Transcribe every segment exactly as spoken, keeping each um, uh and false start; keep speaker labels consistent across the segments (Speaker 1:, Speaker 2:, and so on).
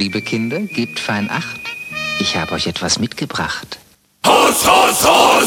Speaker 1: liebe Kinder, gebt fein Acht. Ich habe euch etwas mitgebracht.
Speaker 2: Haus, Haus, Haus!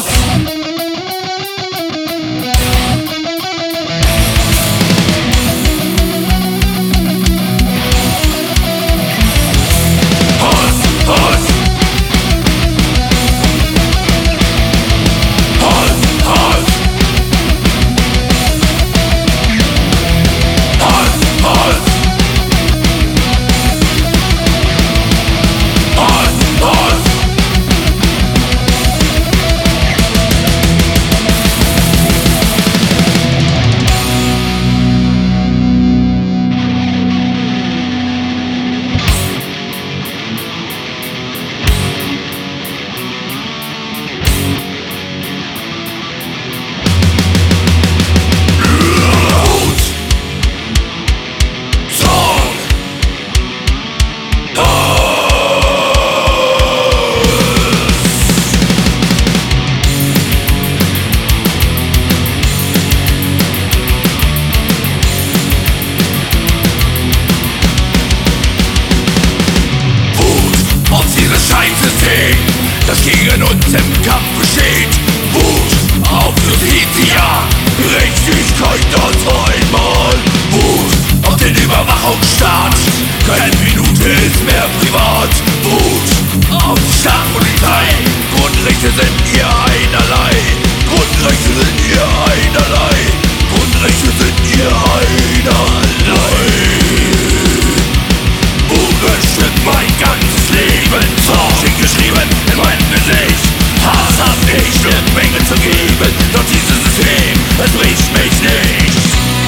Speaker 2: Das gegen uns im Kampf besteht. Wut auf Justitia, Gerechtigkeit das einmal. Wut auf den Überwachungsstaat, keine Minute ist mehr privat. Wut auf die Staatspolizei, Grundrechte sind ihr einerlei. Grundrechte sind ihr einerlei. Grundrechte sind ihr einerlei. Unbestimmt mein ganzes Leben, Zorn geschrieben in meinem Gesicht. Hass hab ich eine Menge zu geben, doch dieses System, es bricht mich nicht.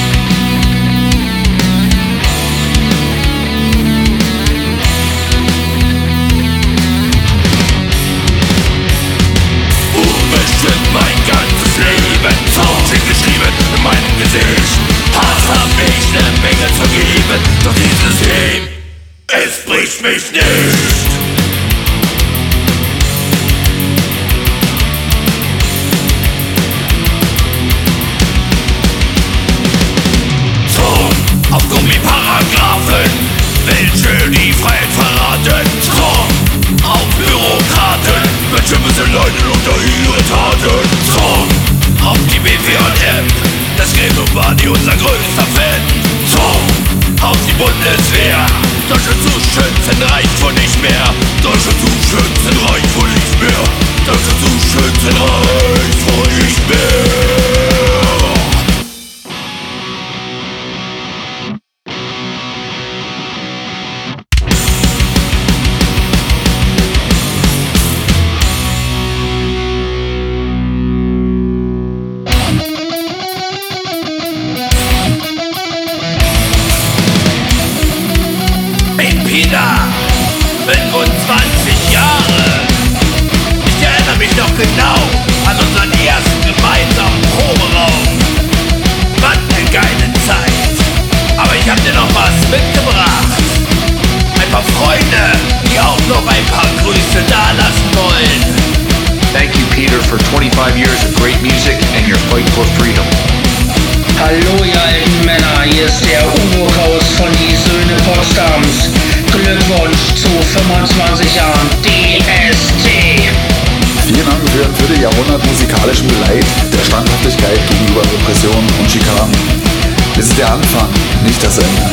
Speaker 2: Unbestimmt mein ganzes Leben, Zorn geschrieben in meinem Gesicht. Hass hab ich eine Menge zu geben, doch dieses System, es bricht mich nicht. Zorn auf Gummiparagraphen, welche die Freiheit verraten. Zorn auf Bürokraten, welche müssen leiden unter ihre Taten. Zorn auf die B W M, das Gremium war die unser größter Fan. Zorn auf die Bundeswehr, Deutsche zu schützen reicht wohl nicht mehr. Deutsche zu schützen reicht wohl nicht mehr. Deutsche zu schützen reicht wohl nicht mehr. fünfundzwanzig Jahre. Ich erinnere mich noch genau an unseren ersten gemeinsamen Proberaum. Was eine geile Zeit. Aber ich hab dir noch was mitgebracht. Ein paar Freunde, die auch noch ein paar Grüße dalassen wollen.
Speaker 3: Thank you, Peter, for twenty-five years of great music and your fight for freedom.
Speaker 4: Hallo ihr alten Männer, hier ist der Uno-Kaus von die Söhne Potsdams. Glückwunsch zu fünfundzwanzig Jahren D S T.
Speaker 5: Vielen Dank für ein Vierteljahrhundert musikalischen Geleit, der Standhaftigkeit gegenüber Repressionen und Schikanen. Es ist der Anfang, nicht das Ende.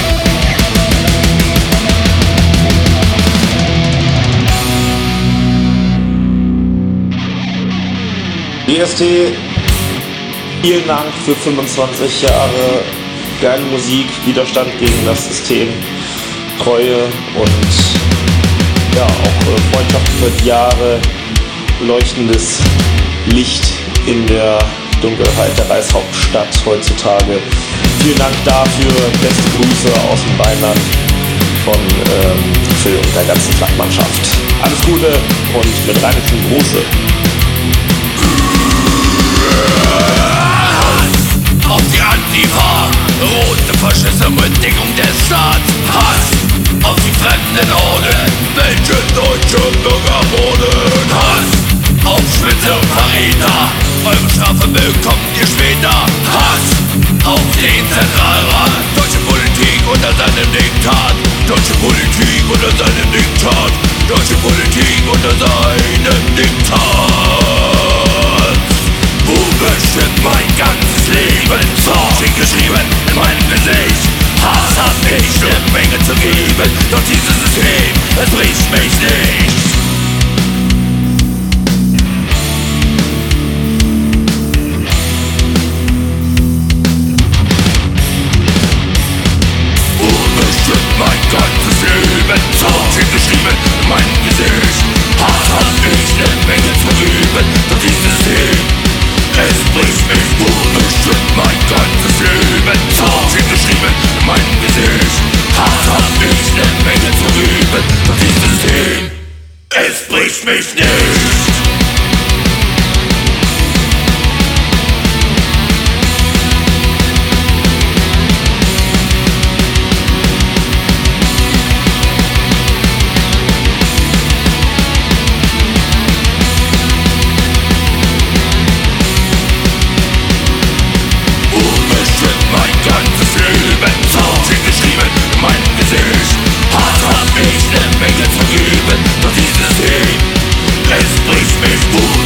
Speaker 6: D S T, vielen Dank für fünfundzwanzig Jahre geile Musik, Widerstand gegen das System, Treue und ja, auch äh, Freundschaft über die Jahre, leuchtendes Licht in der Dunkelheit der Reichshauptstadt heutzutage. Vielen Dank dafür, beste Grüße aus dem Rheinland von ähm, Phil und der ganzen Flakmannschaft. Alles Gute und mit rheinischen Gruße.
Speaker 2: Auf die Antifa, rote Faschismus-Bedingung des Staats. Hass auf die fremden Orden, welche deutsche Bürger wurden. Hass auf Spitze und Verräter, eure Strafe bekommt ihr später. Hass auf den Zentralrat, deutsche Politik unter seinem Diktat. Deutsche Politik unter deutsche Politik unter seinem Diktat. Wo bestimmt mein ganzes Leben? Zorn steht geschrieben in meinem Gesicht. Hass hat nicht eine Menge zu geben, doch dieses System, es bricht mich nicht. Mein ganzes Leben, Zorn steht geschrieben in meinem Gesicht. Hass hat nicht eine Menge zu üben, doch dieses System, es bricht mich. Wo bestimmt mein ganzes Leben, Zorn steht geschrieben in meinem Gesicht. Hass hat nicht eine Menge zu üben, doch dieses System, es bricht mich nicht. Doch dieses System, es bricht mich.